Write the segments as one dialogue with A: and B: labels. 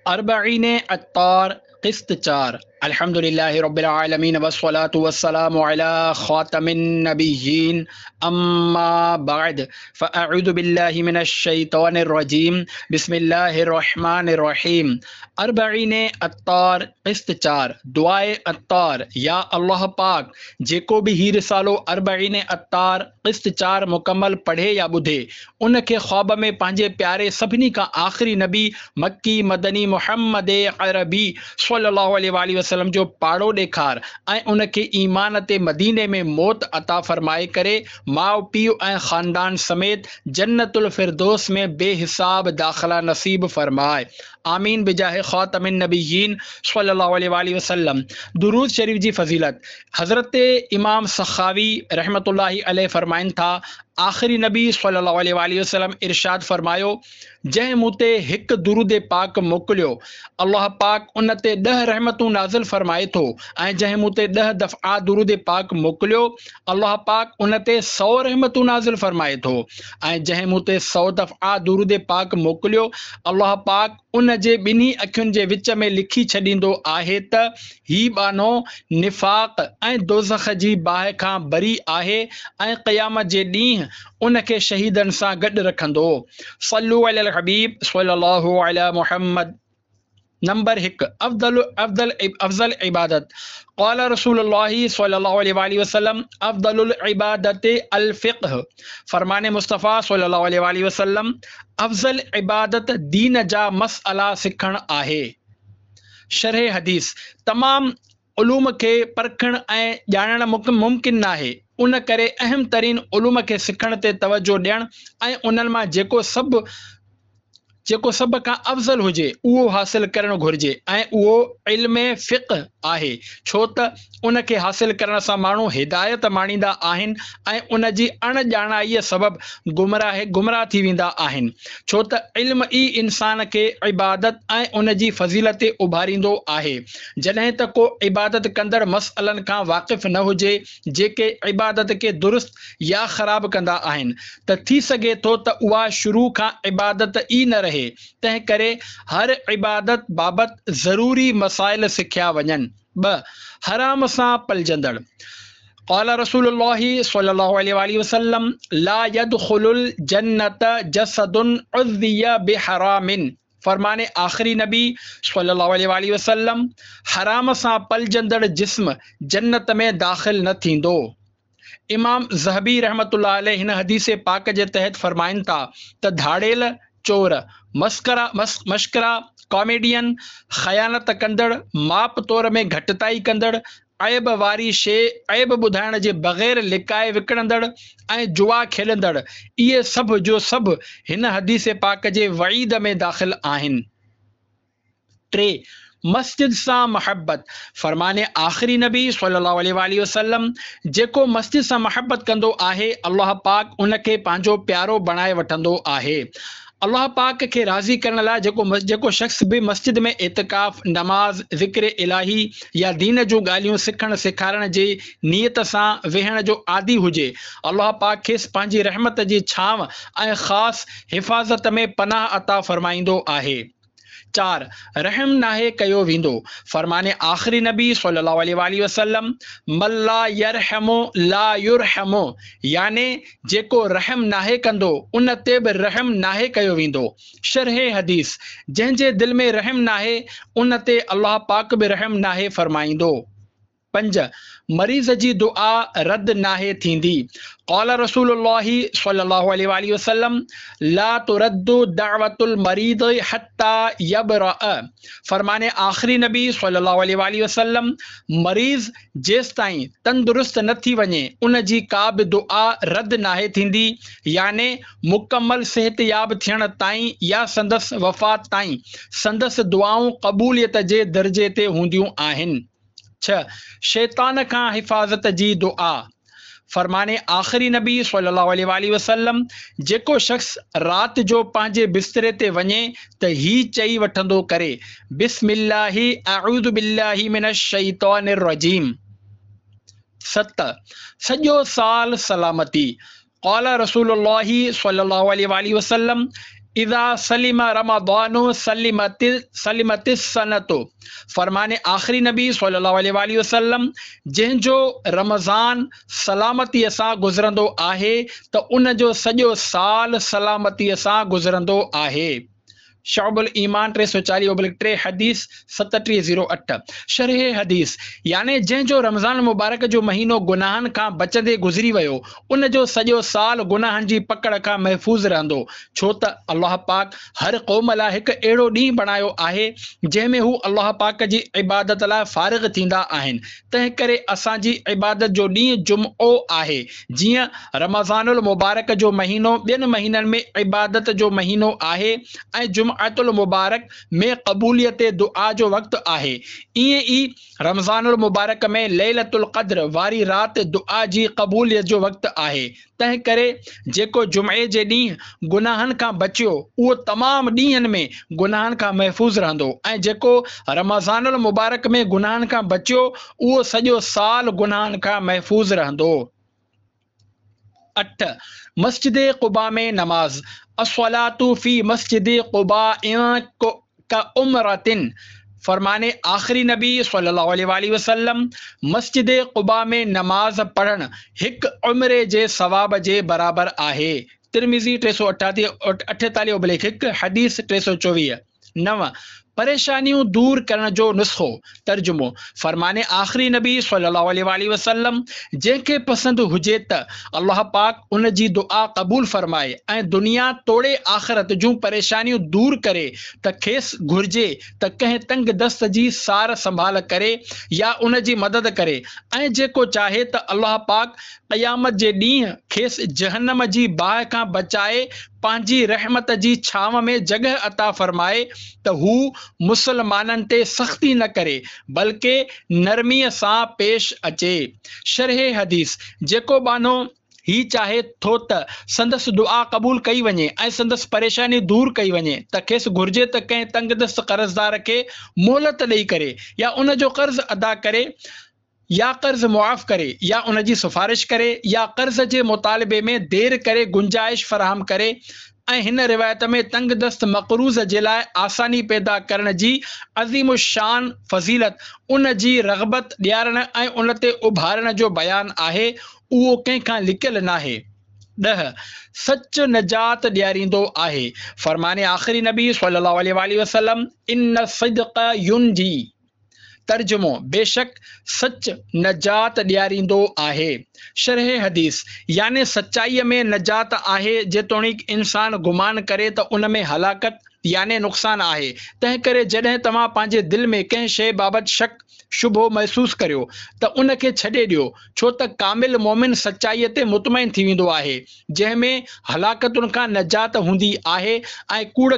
A: अरबईन अत्तार क़िस्त 4। अल्हम्दुलिल्लाहि रब्बिल आलमीन वस्सलातु वस्सलामु अला खातमिन नबिय्यीन अम्मा बाद फ़अऊज़ु बिल्लाहि मिनश शैतानिर रजीम बिस्मिल्लाहिर रहमानिर रहीम। अरबईन अत्तार क़िस्त 4 दुआए अत्तार। या अल्लाह पाक जेको भी ही रिसालो अरबईन अत्तार क़िस्त 4 मुकम्मल पढ़े या ॿुधे उन खे ख्वाब में पंहिंजे प्यारे सभिनी का आख़िरी नबी मक्की मदनी मुहम्मद अरबी सल्लल्लाहु अलैहि वसल्लम जो पाड़ो ॾेखार ऐं उन खे ईमान ते मदीने में मौत अता फरमाए करे माउ पीउ ऐं ख़ानदान समेत जन्नतुल फिरदौस में बेहिसाब दाख़िला नसीब फरमाए। आमीन बिजाह ख़ातमिन नबिय्यीन सल्लल्लाहु अलैहि वसल्लम। दुरूद शरीफ जी फजीलत। हज़रत इमाम सखावी रहमतुल्लाहि अलैह फरमाइन था, आख़िरी नबी सल्लल्लाहु अलैहि वसल्लम इरशाद फरमायो, जंहिं मूं ते हिकु दुरूद पाक मोकिलियो अल्लाह पाक उन ते 10 रहमतूं नाज़िल फरमाए थो, ऐं जंहिं मूं ते 10 दफ़ा दुरूद पाक मोकिलियो अल्लाह पाक उन ते 100 रहमतूं नाज़िल फरमाए थो, ऐं जंहिं मूं ते 100 दफ़ा दुरूद पाक मोकिलियो अल्लाह पाक उन जे ॿिन्ही अखियुनि जे विच में लिखी छॾींदो आहे त ही बानो निफ़ाक़ ऐं दोज़ख जी बाहि खां बरी आहे ऐं क़यामत जे ॾींहुं उन खे शहीदनि सां गॾु रखंदो। सल्लू अलल हबीब सल्लल्लाहु अला मुहम्मद। नंबर 1 अफ़ज़ल इबादत। क़ाल रसूलुल्लाहि सल्लल्लाहु अलैहि वसल्लम अफ़ज़लुल इबादत अल फ़िक़्ह। फरमाने मुस्तफ़ा सल्लल्लाहु अलैहि वसल्लम अफ़ज़ल इबादत दीन जा मसअला सिखण आहे। शरह हदीस। तमाम उलूम के परखण ऐं ॼाणण मुमकिन नाहे, उन करे अहम तरीन उलूम के सिखण ते तवज्जो ॾियण ऐं उन्हनि मां जेको सभ खां अफ़ज़ल हुजे उहो हासिल करणु घुरिजे, ऐं उहो इल्म फ़िक़्ह आहे, छो त उन खे हासिल करण सां माण्हू हिदायत माणींदा आहिनि ऐं उन जी अणॼाणाईअ सबबि गुमराह थी वेंदा आहिनि, छो त इल्म ई इंसान खे इबादत ऐं उन जी फ़ज़ीलत उभारींदो आहे। जॾहिं त को इबादत कंदड़ मसइलनि खां वाक़िफ़ न हुजे जेके इबादत खे दुरुस्त या ख़राब कंदा आहिनि, त थी सघे थो त उहा शुरू खां इबादत ई न रहे। तंहिं करे हर इबादत बाबति ज़रूरी मसाइल सिखिया वञनि। 2 हराम सां पलजंदड़। क़ाल रसूलुल्लाहि सल्लल्लाहु अलैहि वसल्लम ला यदखुलुल जन्नत जसदुन उज़्ज़िया बिहरामिन। फरमाने आख़िरी नबी सल्लल्लाहु अलैहि वसल्लम हराम सां पलजंदड़ जिस्म जन्नत में दाख़िल न थींदो। इमाम ज़हबी रहमतुल्लाह अलैह हिन हदीस पाक जे तहत फरमाइनि था त धाड़ेल, चोर, मस्करा, कॉमेडियन, ख़यानत कंदड़, माप तौर में घटिताई कंदड़, ऐब वारी शइ ऐब ॿुधाइण जे बग़ैर लिकाए विकिणंदड़ ऐं जुआ खेलंदड़, इहे सभु जो सभु हिन हदीस पाक जे वईद में दाख़िल आहिनि। 3 मस्जिद सां महबत। फरमाने आख़िरी नबी सल्लल्लाहु अलैहि वसल्लम जेको मस्जिद सां महबत कंदो आहे अल्लाह पाक उन खे पंहिंजो प्यारो बणाए वठंदो आहे। अल्लाह पाक खे राज़ी करण लाइ जेको शख़्स भी मस्जिद में एतिकाफ़, नमाज, ज़िक्र इलाही या दीन जूं ॻाल्हियूं सिखण सेखारण जी नीयत सां वेहण जो आदी हुजे, अल्लाह पाक खेसि पंहिंजी रहमत जी छांव ऐं ख़ासि हिफ़ाज़त में पनाह अता फरमाईंदो आहे। 4 रहम नाहे कयो वेंदो। फरमाने आख़िरी नबी सल्लल्लाहु अलैहि वसल्लम मल्ला यरहमो ला युरहमो, याने जेको रहम नाहे कंदो उन ते बि रहम नाहे कयो वेंदो। शरह हदीस। जंहिंजे दिल में रहम नाहे उन ते अल्लाह पाक बि रहम नाहे फरमाईंदो। 5 मरीज़ जी दुआ रद्द नाहे थींदी। क़ाल रसूलुल्लाहि सल्लल्लाहु अलैहि वसल्लम ला तुरद्दु दअवतुल मरीद हत्ता यबरअ। फरमाने आख़िरी नबी सल्लल्लाहु अलैहि वसल्लम मरीज़ जेसि ताईं तंदुरुस्त न थी वञे उन जी का बि दुआ रद्द नाहे थींदी, याने मुकम्मल सेहतयाब थियण ताईं या संदसि वफ़ात ताईं संदसि दुआऊं क़बूलियत जे दर्जे ते हूंदियूं आहिनि। 6 शैतान खां हिफ़ाज़त जी दुआ। फरमाने आख़िरी नबी सल्लल्लाहु अलैहि वसल्लम जेको शख़्स राति जो पंहिंजे बिस्तरे ते वञे त ही चई वठंदो करे बिस्मिल्लाहि अऊज़ु बिल्लाहि मिनश शैतानिर रजीम। 7 सॼो साल सलामती। क़ाल रसूलुल्लाहि सल्लल्लाहु अलैहि वसल्लम इदा सलिमा रमदानो सलिमतिस सनतो। फरमाने आखिरी नबी सल्लल्लाहु अलैहि वसल्लम जंहिंजो रमज़ान सलामतीअ सां गुज़रंदो आहे त उन जो सॼो साल सलामतीअ सां गुज़रंदो आहे। शौबुल ईमान 340/3 हदीस 7308। शरह हदीस यानी जंहिंजो रमज़ान मुबारक जो महीनो गुनाहनि खां बचंदे गुज़री वियो उन जो सॼो साल गुनाहनि जी पकड़ खां महफ़ूज़ रहंदो, छो त अल्लाह पाक हर क़ौम लाइ हिकु अहिड़ो ॾींहुं बणायो आहे जंहिंमें हू अल्लाह पाक जी इबादत लाइ फ़ारिग़ थींदा आहिनि। तंहिं करे असांजी इबादत जो ॾींहुं जुम्ओ आहे। जीअं रमज़ानुल मुबारक जो महीनो ॿियनि महीननि में इबादत जो महीनो आहे ऐं जुमअतुल मुबारक में क़बूलियत दुआ जो वक़्तु आहे, ईअं ई रमज़ानुल मुबारक में लैलतुल क़द्र वारी राति दुआ जी क़बूलियत जो वक़्तु आहे। तंहिं करे जेको जुमे जे ॾींहुं गुनाहनि खां बचियो उहो तमामु ॾींहंनि में गुनाहनि खां महफ़ूज़ रहंदो ऐं जेको रमज़ानुल मुबारक में गुनाहनि खां बचियो उहो सॼो साल गुनाहनि खां महफ़ूज़ रहंदो। 8 मस्जिद क़ुबा में नमाज। अस्सलातु फी मस्जिद क़ुबा का उम्रतिन। फरमाने आखिरी नबी सल्लल्लाहु अलैहि वसल्लम मस्जिद क़ुबा में नमाज पढ़ण हिक उम्रे जे सवाब जे बराबर आहे। तिरमिज़ी 348/1 हदीस 324। 9 परेशानियों दूर करण जो नुस्खो। तर्जुमो। फरमाने आखिरी नबी सल्लल्लाहु अलैहि वसल्लम जंहिंखे पसंदि हुजे त अल्लाह पाक उन जी दुआ क़बूल फरमाए ऐं दुनिया तोड़े आख़िरत जूं परेशानियूं दूर करे त खेसि घुर्जे त कंहिं तंग दस्त जी सार संभाल करे या उन जी मदद करे ऐं जेको चाहे त अल्लाह पाक क़यामत जे ॾींहुं खेसि जहन्नम जी बाहि खां बचाए पंहिंजी रहमत जी छांव में जगह अता फरमाए त हू मुसलमाननि ते सख़्ती न करे बल्कि नरमीअ सां पेश अचे। शरह हदीस जेको बानो ही चाहे थो त संदसि दुआ क़बूल कई वञे ऐं संदसि परेशानी दूर कई वञे त खेसि घुर्जे त कंहिं तंगदस्त कर्ज़दार खे मोहलत ॾेई करे या उन जो कर्ज़ अदा करे या कर्ज़ मुआफ़ करे या उन जी सिफारिश करे या कर्ज़ जे मुतालबे में देर करे गुंजाइश फराहम करे ऐं हिन रिवायत में तंगदस्त मक़रूज़ जे लाइ आसानी पैदा करण जी अज़ीम शान फ़ज़ीलत उन जी रग़बत ॾियारण ऐं उन ते उभारण जो बयानु आहे, उहो कंहिंखां लिकियल नाहे। 10 सच नजात ॾियारींदो आहे। फरमाने आखिरी नबी सल्लल्लाहु अलैहि वसल्लम इन सिद्क़ युनजी। तर्जुमो बेशक सच नजात ॾियारींदो आहे। शरह हदीस यानी सचाईअ में नजात आहे जेतोणीक इंसान गुमान करे त उन में हलाकत यानी नुक़सान आहे। तंहिं करे जॾहिं तव्हां पंहिंजे दिलि में कंहिं शइ बाबति शक शुबो महसूस करियो त उन खे छॾे ॾियो, छो त कामिल मोमिन सचाईअ ते मुतमइन थी वेंदो आहे जंहिंमें हलाकतुनि खां नजात हूंदी आहे ऐं कूड़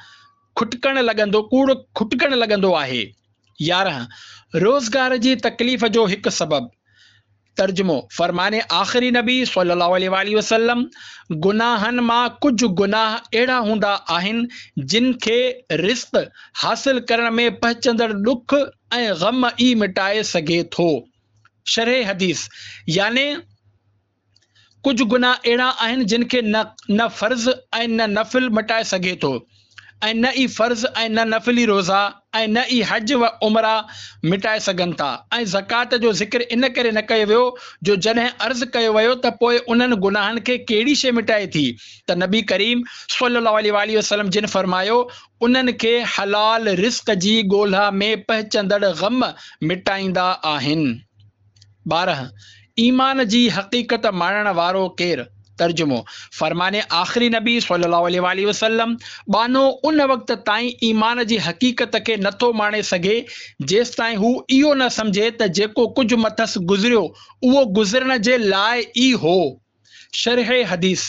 A: खुटकण लॻंदो आहे। 11 रोज़गार जी तकलीफ़ जो हिकु सबब। तर्जुमो। फरमाने आखिरी नबी सल्लल्लाहु अलैहि वसल्लम गुनाहनि मां कुझु गुनाह अहिड़ा हूंदा आहिनि जिन खे रिज़्क़ हासिल करण में पहुचंदड़ ॾुख ऐं ग़म ई मिटाए सघे थो। शरह हदीस यानी कुझु गुनाह अहिड़ा आहिनि जिन खे न फ़र्ज़ ऐं न नफ़िल मिटाए सघे थो ऐं न ई फ़र्ज़ ऐं न नफ़िली रोज़ा ऐं न ई हज व उमरा मिटाए सघनि था। ऐं ज़कात जो ज़िक्र इन करे न कयो वियो जो जॾहिं अर्ज़ु कयो वियो त पोइ उन्हनि गुनाहनि खे कहिड़ी शइ मिटाए थी त नबी करीम सल्लल्लाहु अलैहि वसल्लम जिन फरमायो उन्हनि खे हलाल रिज़्क़ जी ॻोल्हा में पहुचंदड़ ग़म मिटाईंदा आहिनि। 12 ईमान जी हक़ीक़त माणण वारो केरु। तर्जुमो। फरमाने आखिरी नबी सल्लल्लाहु अलैहि वसल्लम बानो उन वक़्त ताईं ईमान जी हक़ीक़त खे नथो माणे सघे जेसि ताईं हू इहो न सम्झे त जेको कुझु मथसि गुज़रियो उहो गुज़रण जे लाइ ई हो। शरह हदीस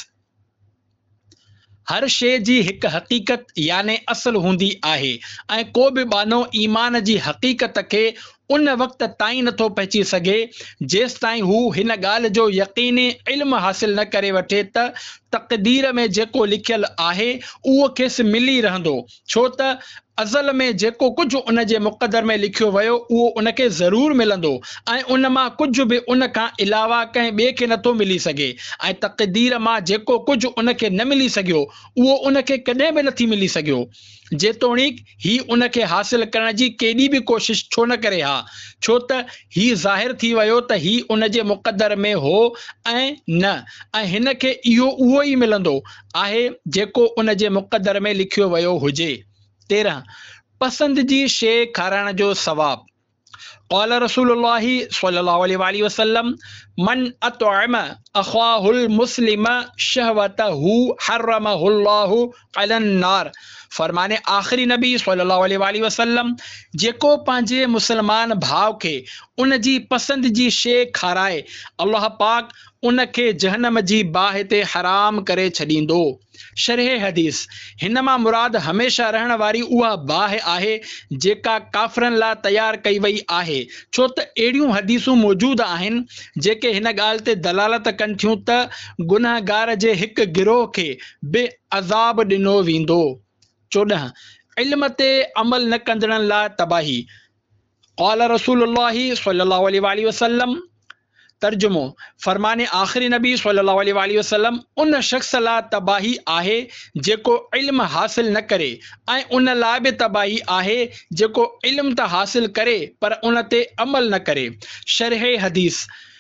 A: हर शइ जी हिकु हक़ीक़त यानी असुल हूंदी आहे ऐं को बि बानो ईमान जी हक़ीक़त खे उन वक़्त ताईं नथो पहुची सघे जेसि ताईं हू हिन ॻाल्हि जो यक़ीनी इल्मु हासिल न करे वठे त तक़दीर में जेको लिखियलु आहे उहो खेसि मिली रहंदो, छो त अज़ल में जेको कुझु उन जे मुक़दर में लिखियो वियो उहो उनखे ज़रूरु मिलंदो ऐं उन मां कुझु बि उन खां अलावा कंहिं ॿिए खे नथो मिली सघे। ऐं तक़दीर मां जेको कुझु उनखे न मिली सघियो उहो उनखे कॾहिं बि नथी मिली सघियो, जेतोणीकि ही उनखे हासिल करण जी केॾी बि कोशिशि छो न करे हा, छो त ही ज़ाहिर थी वियो त ही उन जे मुक़दर में हो ऐं न, ऐं हिन खे इहो उहो ई मिलंदो आहे जेको उन जे मुक़दर में लिखियो वियो हुजे। 13 पसंदि जी शइ खाराइण जो सवाब। क़ाल रसूलुल्लाह सल्लल्लाहु अलैहि वसल्लम मन अतअम अख़ाहुल मुस्लिम शहवतहु हर्रमहुल्लाहु अलन नार। फरमाने आख़िरी नबी सल्लल्लाहु अलैहि वसल्लम जेको पंहिंजे मुसलमान भाउ खे उन जी पसंदि जी शइ खाराए अल्लाह पाक उनखे जहन्नम जी बाहि ते हराम करे छॾींदो। शरह हदीस हिन मां मुराद हमेशह रहण वारी उहा बाहि आहे जेका काफ़िरनि लाइ तयारु कई वई आहे, छो त अहिड़ियूं हदीसूं मौजूदु आहिनि जेके हिन ॻाल्हि ते दलालत कनि थियूं त गुनहगार जे हिकु गिरोह खे बि अज़ाब ॾिनो वेंदो। 14 इल्म ते अमल न कंदड़नि लाइ तबाही। क़ाल रसूलुल्लाह सल्लल्लाहु अलैहि वसल्लम तर्जुमो फरमाने आख़िरी नबी सल्लल्लाहु अलैहि वसल्लम उन शख़्स लाइ तबाही आहे जेको इल्म हासिल न करे ऐं उन लाइ बि तबाही आहे जेको इल्म त हासिल करे पर उन ते अमल न करे। शरह हदीस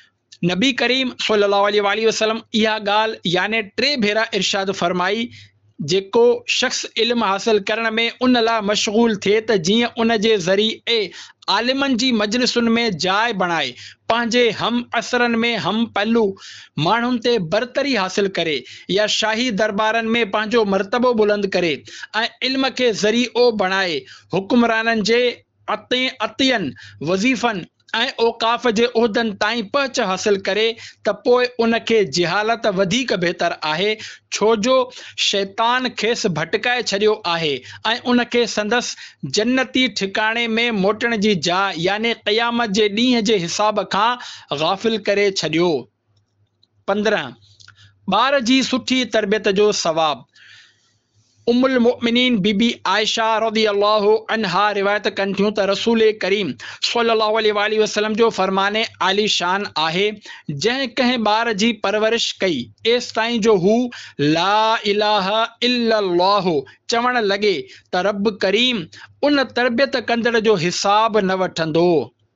A: नबी करीम सल्लल्लाहु अलैहि वसल्लम इहा ॻाल्हि याने 3 भेरा इरशाद फरमाई जेको शख़्स इल्म हासिल करण में उन लाइ मशगूल थिए त जीअं उन जे ज़रिए आलिमनि जी मजलिसुनि में जाइ बणाए पंहिंजे हम असरनि में हम पहलू माण्हुनि ते बरतरी हासिल करे या शाही दरबारनि में पंहिंजो मर्तबो बुलंद करे ऐं इल्म खे ज़रियो बणाए हुक्मराननि जे अतियनि वज़ीफ़नि ऐं औक़ाफ़ जे उहिदनि ताईं पहुच हासिल करे त पोइ उनखे जिहालत वधीक बहितर आहे, छो जो शैतान खेसि भटकाए छॾियो आहे ऐं उनखे संदसि जन्नती ठिकाणे में मोटण जी जाइ याने क़यामत जे ॾींहं जे हिसाब खां गाफ़िल करे छॾियो। 15 ॿार जी सुठी तरबियत जो सवाब। उम्मुल मोमिनीन बीबी आयशा रज़ियल्लाहु अन्हा रिवायत कनि थियूं त रसूल करीम सल्लल्लाहु अलैहि वसल्लम जो फरमाने आली शान आहे जंहिं कंहिं ॿार जी परवरिश कई एसि ताईं जो हू ला इलाहा इल्लल्लाह चवण लॻे त रब करीम उन तरबियत कंदड़ जो हिसाब न वठंदो।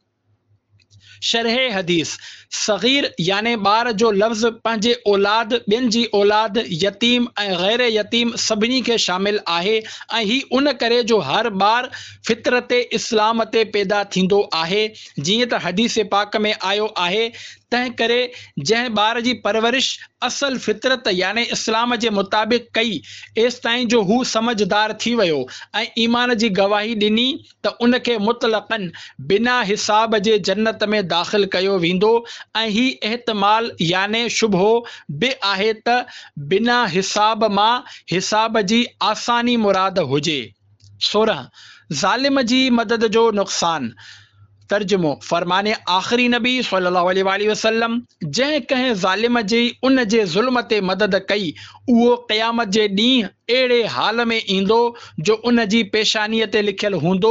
A: शरह हदीस सग़ीर याने ॿार जो लफ़्ज़ पंहिंजे औलाद ॿियनि जी औलाद यतीम ऐं गैर यतीम सभिनी खे शामिल आहे ऐं ही उन करे जो हर ॿार फितरत इस्लाम ते पैदा थींदो आहे जीअं त हदीस पाक में आयो आहे। तंहिं करे जंहिं ॿार जी परवरिश असल फितरत याने इस्लाम जे मुताबिक़ कई एसि ताईं जो हू समझदार थी वियो ऐं ईमान जी गवाही ॾिनी त उनखे मुतलक़न बिना हिसाब जे जन्नत में दाख़िल कयो वेंदो ऐं ही एहतमाल याने शुबहो बि आहे त बिना हिसाब मां हिसाब जी आसानी मुराद हुजे। 16 ज़ालिम जी मदद जो नुक़सान। तर्जुमो फरमाने आख़िरी नबी सल्लल्लाहु अलैहि वसल्लम जंहिं कंहिं ज़ालिम जी उन जे ज़ुल्म ते मदद कई उहो क़यामत जे ॾींहुं अहिड़े हाल में ईंदो जो उन जी पेशानीअ ते लिखियलु हूंदो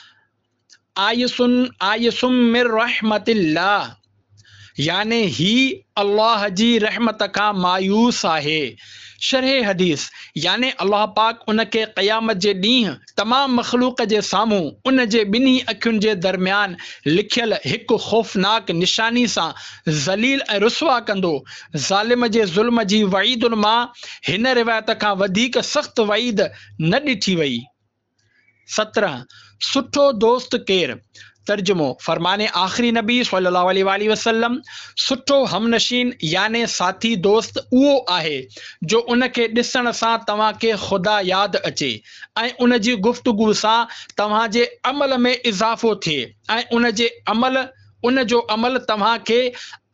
A: आयसुम मिर रहमतिल्लाह याने ही अल्लाह जी रहमत खां मायूस आहे। शरह हदीस याने अल्लाह पाक उनखे क़यामत जे ॾींहुं तमामु मख़लूक जे साम्हूं उन जे ॿिन्ही अखियुनि जे दरमियान लिखियल हिकु ख़ौफ़नाक निशानी सां ज़लील ऐं रुसवा कंदो। ज़ालिम जे ज़ुल्म जी वईदुनि मां हिन रिवायत खां वधीक सख़्त वईद न ॾिठी वई। 17 सुठो दोस्त केरु। तर्जुमो फरमाने आख़िरी नबी सल्लल्लाहु अलैहि वसल्लम सुठो हमनशीन याने साथी दोस्त उहो आहे जो उनखे ॾिसण सां तव्हांखे ख़ुदा यादि अचे ऐं उन जी गुफ़्तगू सां तव्हांजे अमल में इज़ाफ़ो थिए ऐं उन जो अमल तव्हांखे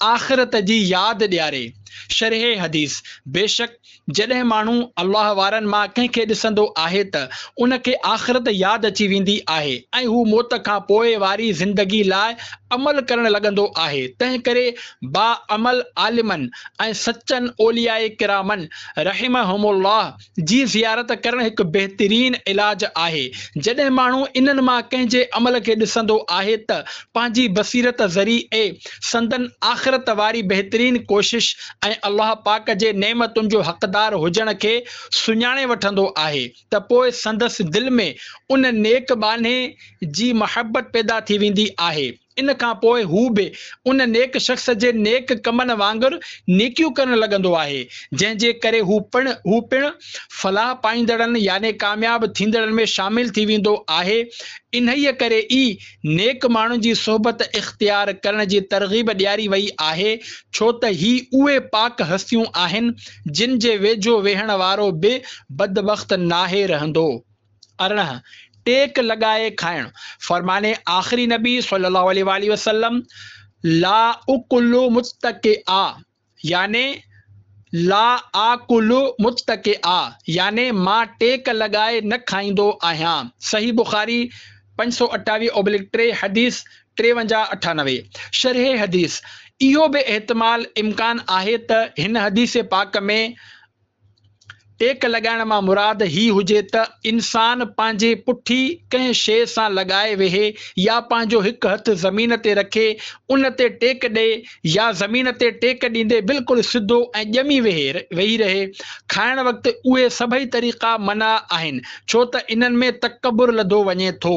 A: आख़िरत जी यादि ॾियारे। शरह हदीस, बेशक जॾहिं माण्हू अल्लाह वारनि मां कंहिंखे ॾिसंदो आहे त उनखे आख़िरत यादि अची वेंदी आहे ऐं हू मौत खां पोइ वारी ज़िंदगी लाइ अमल करणु लॻंदो आहे। तंहिं करे बाअमल आलिमनि ऐं सचनि ओलियाए किरामनि रहमहुमुल्लाह जी ज़ियारत करणु हिकु बहितरीन इलाज आहे। जॾहिं माण्हू इन्हनि मां कंहिंजे अमल खे ॾिसंदो आहे त पंहिंजी बसीरत ज़रिए संदन आख़िरत वारी बहितरीन कोशिश ऐं अल्लाह पाक जे नेमतुनि जो हक़दार हुजण खे सुञाणे वठंदो आहे त पोइ संदसि दिलि में उन नेक बाने जी मोहबत पैदा थी वेंदी आहे। इन खां पोइ हू बि उन नेक शख़्स जे नेक कमनि वांगुरु नेकियूं करणु लॻंदो आहे, जंहिंजे करे हू पिणु फलाह पाईंदड़नि याने कामयाब थींदड़नि में शामिल थी वेंदो आहे। इन्हीअ करे ई नेक माण्हुनि जी सोहबत इख़्तियार करण जी तरग़ीब ॾियारी वई आहे, छो त ही उहे पाक हस्तियूं आहिनि जिन जे वेझो वेहण वारो बि बदबख़्त नाहे रहंदो। 18 टेक लगाए खाइण। फरमाने आखिरी नबी सल्लल्लाहु अलैहि वसल्लम ला उकुलु मुत्तकिआ याने ला आकुलु मुत्तकिआ याने मां टेक लगाए न खाईंदो आहियां। सही बुखारी 528/3 हदीस 5398। शरह हदीस, इहो बि एहतमाल इम्कान आहे त हिन हदीस पाक में टेक लॻाइण मां मुराद ही हुजे त इंसान पंहिंजे पुठी कंहिं शइ सां लॻाए वेहे या पंहिंजो हिकु हथु ज़मीन ते रखे उन ते टेक ॾे या ज़मीन ते टेक ॾींदे बिल्कुलु सिधो ऐं ॼमी वेही रहे। खाइण वक़्तु उहे सभई तरीक़ा मना आहिनि, छो त इन्हनि में तकबुर लधो वञे थो।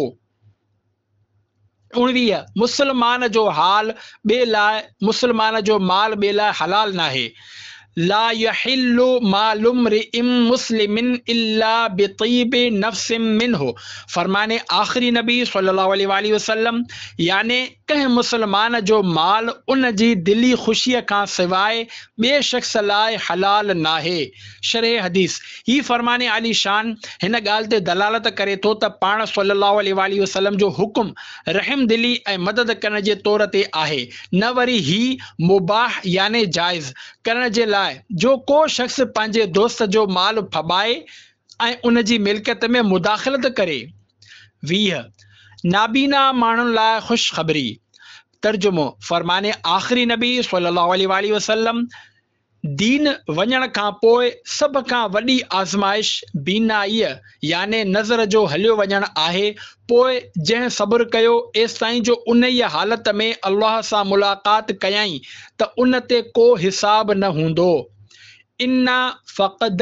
A: 19 मुसलमान जो माल ॿिए लाइ हलाल नाहे। ला यहिल्लु मालु इम्रिइन मुस्लिमिन इल्ला बितीबि नफ्सिन मिन्हु। फरमाने आखिरी नबी सल्लल्लाहु अलैहि वसल्लम याने कंहिं मुसलमान जो माल उन जी दिली ख़ुशीअ खां सवाइ ॿिए शख़्स लाइ हलाल नाहे। शरह हदीस, ही फरमाने आली शान हिन ॻाल्हि ते दलालत करे थो त पाण सल्लल्लाहु अलैहि वसल्लम जो हुकुम रहम दिली ऐं मदद करण जे तौर ते आहे, न वरी ही मुबाह याने जाइज़ करण जे लाइ जो को शख़्स पंहिंजे दोस्त जो माल फबाए ऐं उन जी मिल्कियत में मुदाख़लत करे। 20 नाबीना माण्हुनि लाइ ख़ुशख़बरी। तर्जुमो, फरमाने आखिरी नबी सल्लल्लाहु अलैहि वसल्लम दीन वञण खां पोइ सभ खां वॾी आज़माइश बीनाईअ याने नज़र जो हलियो वञणु आहे। पोइ जंहिं सब्र कयो एसिताईं जो उन ई हालत में अल्लाह सां मुलाक़ात कयईं त उन ते को हिसाब न हूंदो। इन्ना फ़क़द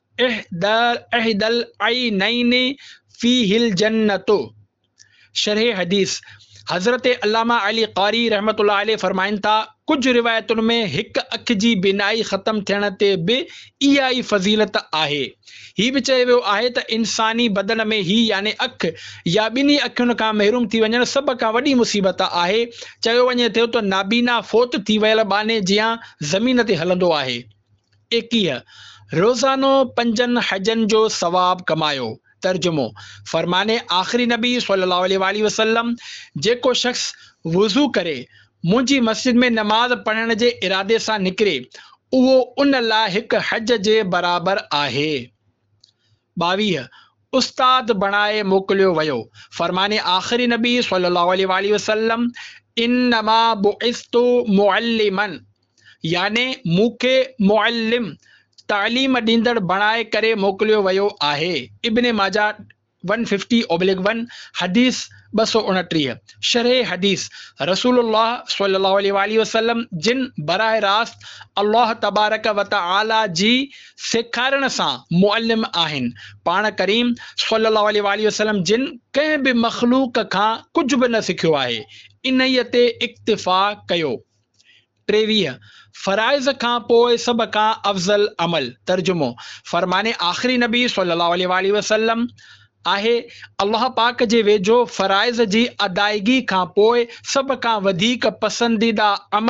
A: इहदल ऐनैनि फ़ीहिल जन्नतु। शरह हदीस, हज़रत अल्लामा अली क़ारी रहमतुल्लाह अलैह फरमाइनि था, कुझु रिवायतुनि में हिकु अखि जी बिनाई ख़तम थियण ते बि इहा ई फज़ीलत आहे। ही बि चयो वियो आहे त इंसानी बदन में ही याने अखि या ॿिन्ही अखियुनि खां महरूम थी वञणु सभ खां वॾी मुसीबत आहे। चयो वञे थो त नाबीना फ़ौत थी वियल बाने जियां ज़मीन ते हलंदो आहे। 21 रोज़ानो 5 हजनि जो सवाब कमायो। तर्जुमो, फरमाने आखिरी नबी सल्लल्लाहु अलैहि वसल्लम जेको शख़्स वुज़ू करे मुंहिंजी मस्जिद में नमाज़ पढ़ण जे इरादे सां निकिरे उहो उन लाइ हिकु हज जे बराबरि आहे। 22 उस्ताद बणाए मोकिलियो वियो। फरमाने आखिरी नबी सल्लल्लाहु अलैहि वसल्लम इन्नमा बुइस्तु मुअल्लिमन याने मूंखे मुअल्लिम तालीम ॾींदड़ बणाए करे मोकिलियो वियो आहे। इब्न माजा 150/1 हदीस 229। शरह हदीस, रसूलुल्लाह सल्लल्लाहु अलैहि वसल्लम जिन बराह रास्त अल्लाह तबारक व तआला जी सेखारण सां मुअल्लिम आहिनि, पाण करीम सल्लल्लाहु अलैहि वसल्लम जिन कंहिं बि मख़लूक खां कुझु बि न सिखियो आहे, इन्हीअ ते इक्तिफ़ा कयो। 23 फ़राइज़ खां पोइ सभ खां अफ़ज़ल अमल। तर्जुमो, फरमाने आखिरी नबी सल्लल्लाहु अलैहि वसल्लम आहे, अल्लाह पाक जे वेझो फ़राइज़ जी अदायगी खां पोइ सभ खां वधीक पसंदीदा अमल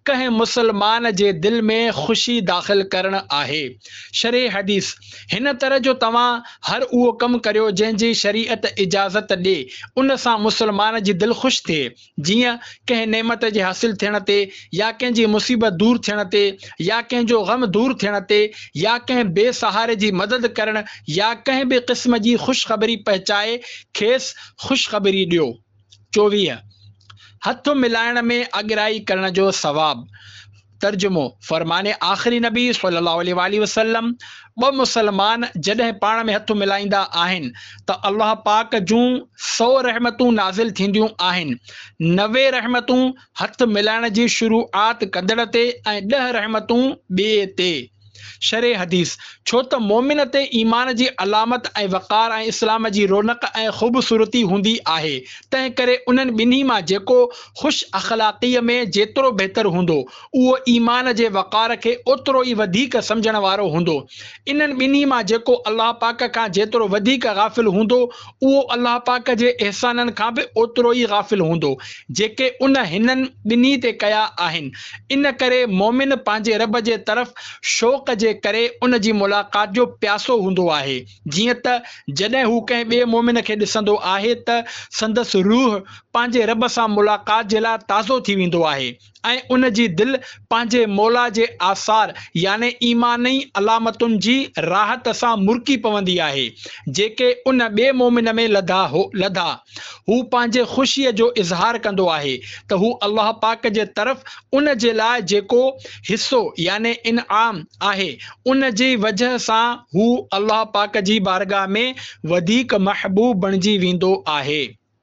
A: कंहिं मुसलमान जे दिल में ख़ुशी दाख़िल करणु आहे। शरह हदीस हिन तरह जो तव्हां हर उहो कमु करियो जंहिंजी शरीयत इजाज़त ॾे उन सां मुसलमान जी दिलि ख़ुशि थिए, जीअं कंहिं नेमत जे हासिल थियण ते या कंहिंजी मुसीबत दूर थियण ते या कंहिंजो ग़म दूर थियण ते या कंहिं बेसहारे जी मदद करण या कंहिं बि क़िस्म जी ख़ुशख़बरी पहुचाए खेसि ख़ुशख़बरी ॾियो। 24 हथ मिलाइण में अॻिराई करण जो सवाब। तर्जुमो फरमाने आख़िरी नबी सल्लल्लाहु अलैहि वसल्लम ॿ मुसलमान जॾहिं पाण में हथ मिलाईंदा आहिनि त अल्लाह पाक जूं 100 रहमतूं नाज़िल थींदियूं आहिनि। 90 रहमतूं हथ मिलाइण जी शुरूआत कंदड़ ते ऐं 10 रहमतूं ॿिए ते। शरह हदीस छो त मोमिन ते ईमान जी अलामत ऐं वक़ार ऐं इस्लाम जी रौनक ऐं ख़ूबसूरती हूंदी आहे, तंहिं करे उन्हनि ॿिन्ही मां जेको ख़ुशि अख़लाक़ीअ में जेतिरो बहितर हूंदो उहो ईमान जे वक़ार खे ओतिरो ई वधीक सम्झण वारो हूंदो। इन्हनि ॿिन्ही मां जेको अल्लाह पाक खां जेतिरो वधीक गाफ़िल हूंदो उहो अल्लाह पाक जे एहसाननि खां बि ओतिरो ई गाफ़िल हूंदो जेके उन हिननि ॿिन्ही ते कया आहिनि। इन करे मोमिन पंहिंजे रब जे तरफ़ शौक़ जे करे उन जी मुलाक़ात जो प्यासो हूंदो आहे, जीअं त जॾहिं हू कंहिं ॿिए मोमिन खे ॾिसंदो आहे त संदसि रूह पंहिंजे रब सां मुलाक़ात जे लाइ ताज़ो थी वेंदो आहे ऐं उन जी दिलि पंहिंजे मौला जे आसार याने ईमानी अलामतुनि जी राहत सां मुरकी पवंदी आहे जेके उन ॿिए मोमिन में लधा हू पंहिंजे ख़ुशीअ जो इज़हार कंदो आहे त हू अल्लाह पाक जे तरफ़ उन जे लाइ जेको हिस्सो याने इनाम आहे उन जी वजह सां हू अल्लाह पाक जी बारगाह में वधीक महबूब बणिजी वेंदो आहे।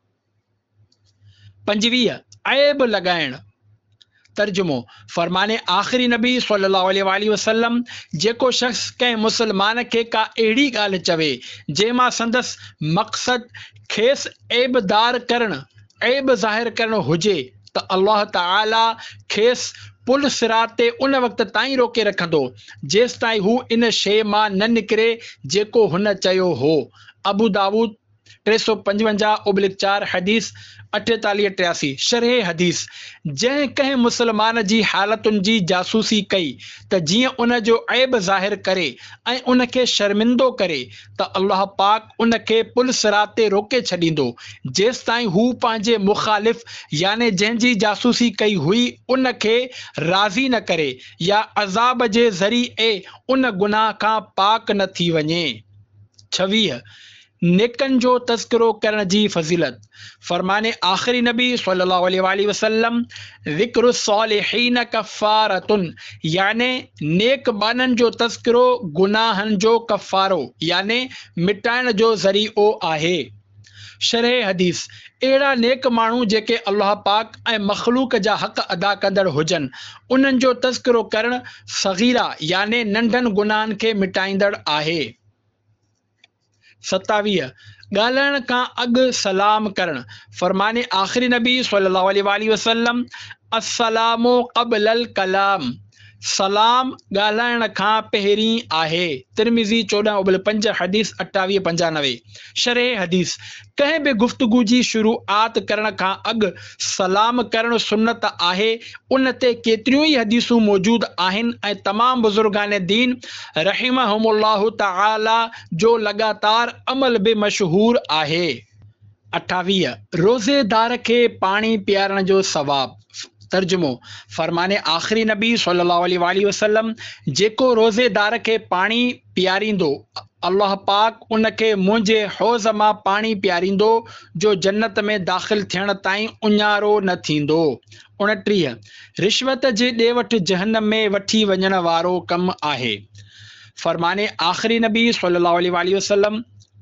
A: 25 ऐब लॻाइण। तर्जुमो फरमाने आख़िरी नबी सल्लल्लाहु अलैहि वसल्लम जेको शख़्स कंहिं मुसलमान खे का अहिड़ी ॻाल्हि चवे जंहिंमां संदसि मक़सद खेसि ऐबदार करणु ऐब ज़ाहिर करणु हुजे त अल्लाह ताला खेसि पुल सिरात ते उन वक़्त ताईं रोके रखंदो जेसि ताईं हू इन शइ मां न निकिरे जेको हुन चयो हो। अबू दाऊद 355/4 हदीस 48-83। शरह हदीस जंहिं कंहिं मुसलमान जी हालतुनि जी जासूसी कई त जीअं उन जो ऐब ज़ाहिर करे ऐं उन खे शर्मिंदो करे त अल्लाह पाक उन खे पुल सिरात ते रोके छॾींदो जेसि ताईं हू पंहिंजे मुखालिफ़ याने जंहिंजी जासूसी कई हुई उन खे राज़ी न करे या अज़ाब जे ज़रिए उन गुनाह खां पाक न थी वञे। 26 नेकन जो तज़किरो करण जी फज़ीलत। फरमाने आख़िरी नबी सल्लल्लाहु अलैहि वसल्लम ज़िक्र सालिहीन कफ़ारतुन याने नेक बाननि जो तज़किरो गुनाहनि जो कफ़ारो याने मिटाइण जो ज़रियो आहे। शरह हदीस अहिड़ा नेक माण्हू जेके अल्लाह पाक ऐं मख़लूक जा हक़ अदा कंदड़ हुजनि उन्हनि जो तज़किरो करणु सग़ीरा याने नंढनि गुनाहनि खे मिटाईंदड़ आहे। 27 ॻाल्हाइण खां अॻु सलाम करणु। फरमाने आख़िरी नबी सल्लल्लाहु अलैहि वसल्लम अस्सलामु क़ब्लल कलाम सलाम ॻाल्हाइण खां पहिरीं आहे। तिरमिज़ी 14/5 हदीस 28-95। शरह हदीस कंहिं बि गुफ़्तगू जी शुरूआत करण खां अॻु सलाम करणु सुन्नत आहे। उन ते केतिरियूं ई हदीसूं मौजूद आहिनि ऐं तमामु बुज़ुर्गान दीन रहिमहुमुल्लाह तआला जो लगातार अमल बि मशहूर आहे। 28 रोज़ेदार खे पाणी पीआरण जो सवाब। तर्जुमो फरमाने आख़िरी नबी सल्लल्लाहु अलैहि वसल्लम जेको रोज़ेदार खे पाणी पीआरींदो अल्लाह पाक उन खे मुंहिंजे हौज़ मां पाणी पीआरींदो जो जन्नत में दाख़िल थियण ताईं उञारो न थींदो। 29 रिश्वत जे ॾे वठि जहन्नम में वठी वञण वारो कमु आहे। फरमाने आख़िरी नबी सल्लल्लाहु अलैहि वसल्लम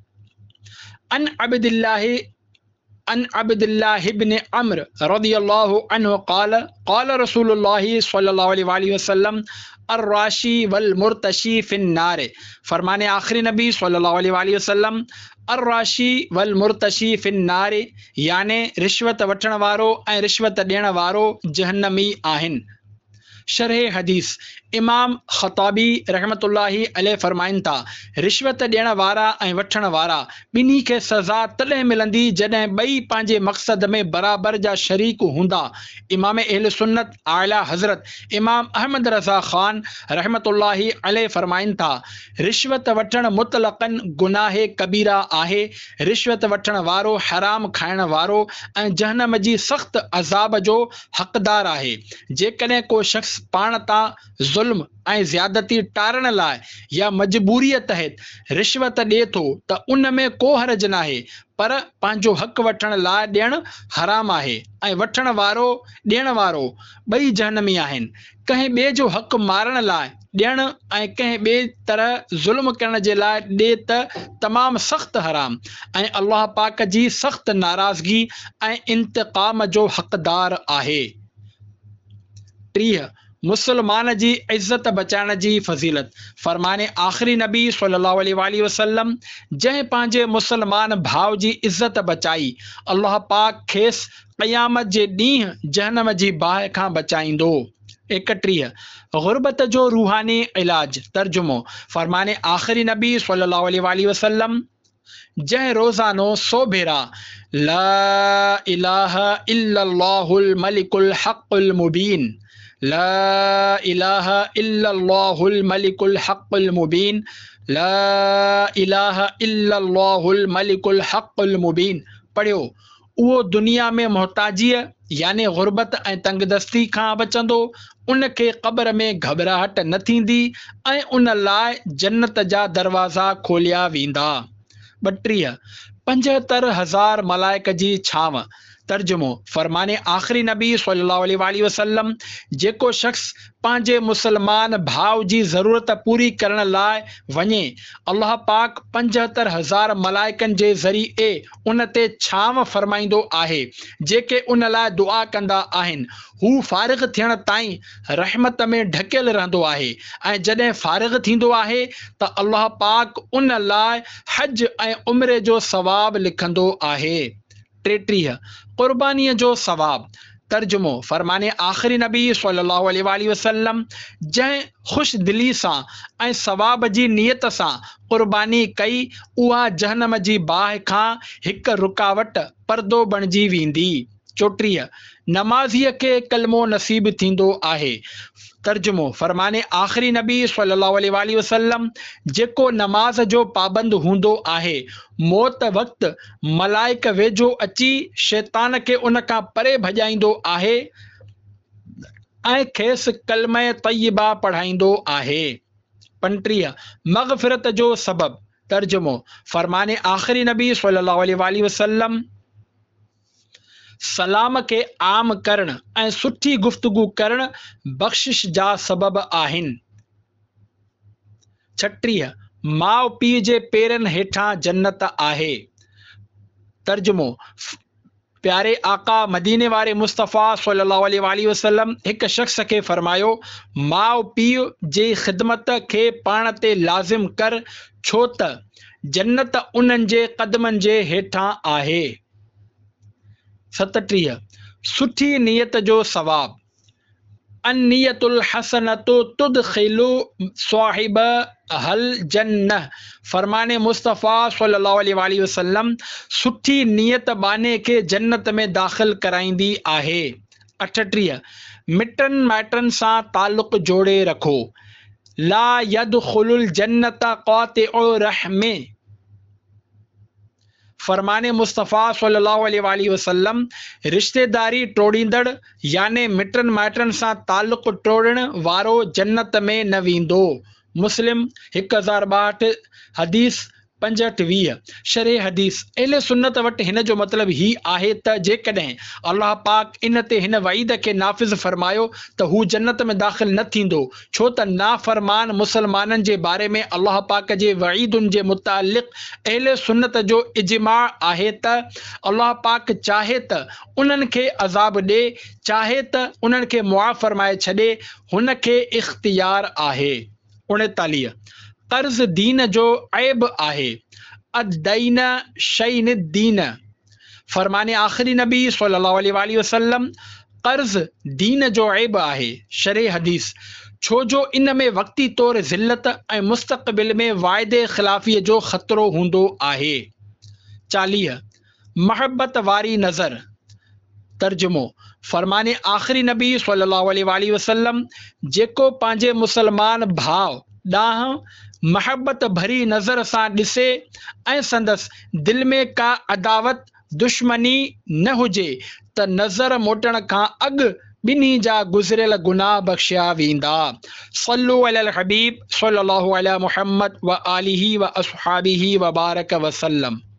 A: अन अब्दुल्लाह इब्न अम्र रज़ियल्लाहु अन्हु क़ाल रसूलुल्लाह सल्लल्लाहु अलैहि वसल्लम अर्राशी वल मुर्तशी फिन्नार। फरमाने आख़िरी नबी सल्लल्लाहु अलैहि वसल्लम अर्राशी वल मुर्तशी फिन्नार याने रिश्वत वठण वारो ऐं रिश्वत ॾियण वारो जहन्नमी आहिनि। शरह हदीस इमाम ख़ताबी रहमतुल्लाही अलैह फरमाइनि था, रिश्वत ॾियण वारा ऐं वठण वारा ॿिन्ही खे सज़ा तॾहिं मिलंदी जॾहिं ॿई पंहिंजे मक़सद में बराबर जा शरीक हूंदा। इमाम अहले सुन्नत आला हज़रत इमाम अहमद रज़ा ख़ान रहमतुल्लाही अलैह फरमाइनि था, रिश्वत वठण मुतलक़न गुनाह कबीरा आहे। रिश्वत वठण वारो हराम खाइण वारो ऐं जहन्नम जी सख़्त अज़ाब जो हक़दार आहे। जेकॾहिं को शख़्स पाण तां ज़ुल्म ऐं ज़्यादती टारण लाइ या मजबूरीअ तहत रिश्वत ॾिए थो त उन में को हर्ज नाहे, पर पंहिंजो हक़ वठण लाइ ॾियणु हराम आहे ऐं वठण वारो ॾियण वारो ॿई जहन्नमी आहिनि। कंहिं ॿिए जो हक़ मारण लाइ ॾियणु ऐं कंहिं ॿिए तरह ज़ुल्म करण जे लाइ ॾिए त तमामु सख़्त हराम ऐं अल्लाह पाक जी सख़्त नाराज़गी ऐं इंतिक़ाम जो हक़दार आहे। 30 मुसलमान जी इज़्ज़त बचाइण जी फ़ज़ीलत। फ़रमाने आख़िरी नबी सल्लल्लाहु अलैहि वसल्लम, जंहिं पंहिंजे मुसलमान भाउ जी इज़्ज़त बचाई, अल्लाह पाक खेसि क़यामत जे ॾींहुं जहन्नम जी बाहि खां बचाईंदो। 31 गुरबत जो रूहानी इलाज। तर्जुमो। फ़रमाने आख़िरी नबी सल्लल्लाहु अलैहि वसल्लम, जंहिं रोज़ानो 100 भेरा ला इलाहा इल्लल्लाहुल मलिकुल हक़्क़ुल मुबीन, ला इलाहा इल्लल्लाहुल मलिकुल हक़्क़ुल मुबीन, ला इलाहा इल्लल्लाहुल मलिकुल हक़्क़ुल मुबीन पढ़ियो, उहो दुनिया में मोहताजीअ यानी गुरबत ऐं तंगदस्ती खां बचंदो, उनखे क़ब्र में घबराहट न थींदी ऐं उन लाइ जन्नत जा दरवाज़ा खोलिया वेंदा। 32 75,000 मलाइक जी छांव। तर्जुमो। फ़रमाने आख़िरी नबी सल्लल्लाहु अलैहि वसल्लम, जेको शख़्स पंहिंजे मुसलमान भाउ जी ज़रूरत पूरी करण लाइ वञे, अल्लाह पाक 75,000 मलाइकनि जे ज़रिए उन ते छांव फ़रमाईंदो आहे, जेके उन लाइ दुआ कंदा आहिनि। हू फ़ारिग़ थियण ताईं रहमत में ढकियल रहंदो आहे ऐं जॾहिं फ़ारिग़ थींदो आहे त अल्लाह पाक उन लाइ हज ऐं उम्रे जो सवाब लिखंदो आहे। 33 क़ुर्बानीअ जो सवाब। तर्जुमो। फ़रमाने आख़िरी नबी सल्लल्लाहु अलैहि वसल्लम, जंहिं ख़ुश दिली सां ऐं सवाब जी नियत सां क़ुर्बानी कई, उहा जहन्नम जी बाहि खां हिकु रुकावट पर्दो बणिजी वेंदी। 34 नमाज़ीअ खे कलमो नसीब थींदो आहे। तर्जुमो। फ़रमाने आख़िरी नबी सल्लल्लाहु अलैहि वसल्लम, जेको नमाज़ जो पाबंद हूंदो आहे, मौत वक़्तु मलाइक वेझो अची शैतान खे उन खां परे भॼाईंदो आहे ऐं खेसि कलमे तय्यबा पढ़ाईंदो आहे। 35 मग़फ़िरत जो सबब। तर्जुमो। फ़रमाने आख़िरी नबी सल्लल्लाहु अलैहि वसल्लम, सलाम खे आम करणु ऐं सुठी गुफ़्तगू करणु बख़्शिश जा सबब आहिनि। 36 माउ पीउ जे पेरनि हेठां जन्नत आहे। तर्जुमो। प्यारे आका मदीने वारे मुस्तफ़ा सल्लल्लाहु अलैहि वसल्लम हिकु शख़्स खे फ़रमायो, माउ पीउ जी ख़िदमत खे पाण ते लाज़िम कर, छो त जन्नत उन्हनि जे क़दमनि जे हेठां आहे। 37 सुठी नियत जो सवाब। अन्नियतुल हसनतु तुदखिलु साहिबहल जन्नह। फ़रमाने मुस्तफ़ा सल्लल्लाहु अलैहि वसल्लम, सुठी नियत बाने खे जन्नत में दाख़िल कराईंदी आहे। 38 मिटनि माइटनि सां ताल्लुक़ जोड़े रखो। ला यदखुलुल जन्नत क़ातिउ रहमे। फ़रमाने मुस्तफ़ा सल्लल्लाहु अलैहि वसल्लम, रिश्तेदारी टोड़ींदड़ याने मिटनि माइटनि सां ताल्लुक़ टोड़ण वारो जन्नत में न वेंदो। मुस्लिम 1062 हदीस 65-20 शरह हदीस। अहले सुन्नत वटि हिन जो मतिलबु ही आहे त जेकॾहिं अल्लाह पाक इन ते हिन वईद खे नाफ़िज़ फ़रमायो त हू जन्नत में दाख़िल न थींदो, छो त नाफ़रमान मुसलमाननि जे बारे में अल्लाह पाक जे वईदुनि जे मुतालिक़ अहले सुन्नत जो इजमा आहे त अल्लाह पाक चाहे त उन्हनि खे अज़ाब ॾे, चाहे त उन्हनि खे मुआफ़ फ़रमाए छॾे, हुन खे इख़्तियार आहे। 39 कर्ज़ दीन जो ऐब आहे। अद्दैन शैन दीन। फ़रमाने आख़िरी नबी सल्लल्लाहु अलैहि वसल्लम, कर्ज़ दीन जो ऐब आहे शरे हदीस, छो जो इन में वक़्ती तौर ज़िल्लत ऐं मुस्तक़बिल में वाइदे ख़िलाफ़ीअ जो ख़तरो हूंदो आहे। 40 महबत वारी नज़र। तर्जुमो, फरमाने आख़िरी नबी सल्लल्लाहु अलैहि वसल्लम जेको पंहिंजे मुसलमान भाउ ॾांहुं महबत भरी नज़र सां ॾिसे ऐं संदसि दिलि में का अदावत दुश्मनी न हुजे त नज़र मोटण खां अॻु ॿिन्ही जा गुज़िरियल गुनाह बख़्शिया वेंदा। सल्लु अलल हबीब सल्लल्लाहु अला मुहम्मद व आलिही व अस्हाबिही व बारक वसल्लम।